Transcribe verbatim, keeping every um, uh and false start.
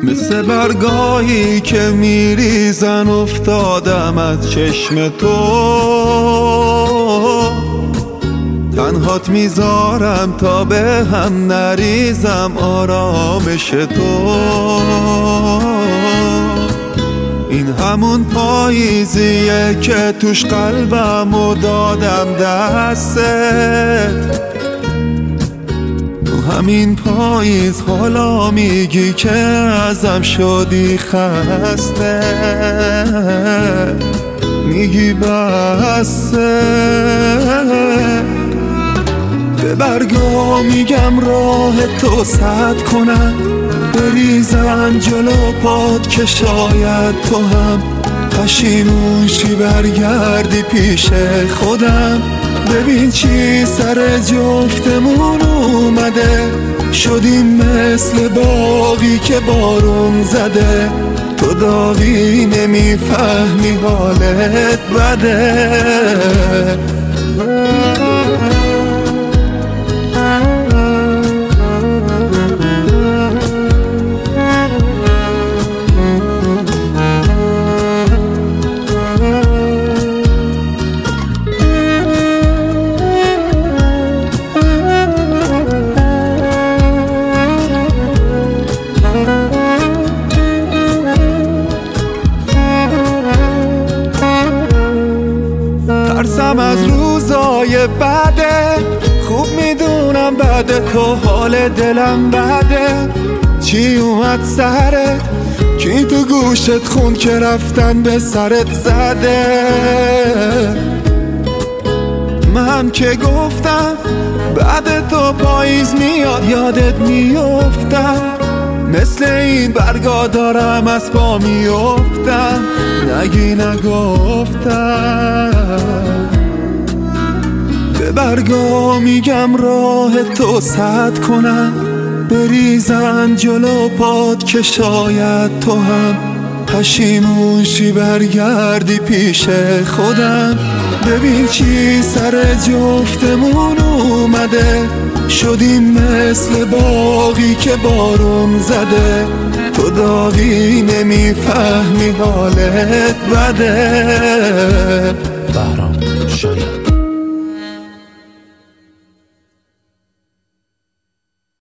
مثل برگاهی که میریزن افتادم از چشم تو، تنهات میذارم تا به هم نریزم آرامش تو. این همون پاییزیه که توش قلبمو دادم دستت، تو همین پاییز حالا میگی که ازم شدی خسته، میگی بسه. به برگا میگم راه تو سد کنم، بریزن جلو پاد که شاید تو هم پشیمون شی برگردی پیش خودم. ببین چی سر جفتمون اومده، شدیم مثل باغی که بارون زده، تو داغی نمیفهمی حالت بده. ترسم از روزای بعده، خوب میدونم بعد تو حال دلم بده. چی اومد سرت، کی تو گوشت خون که رفتن به سرت زده. من که گفتم بعد تو پاییز میاد یادت میافتم، مثل این برگا دارم از پا میافتم، نگی نگفتم. به برگا میگم راه تو سد کنم، بریزن جلو پاد که شاید تو هم پشیمون شی برگردی پیش خودم. ببین چی سر جفتمون اومده، شدیم مثل باغی که بارون زده، تو داغی نمیفهمی حالت بده. بهرام شاید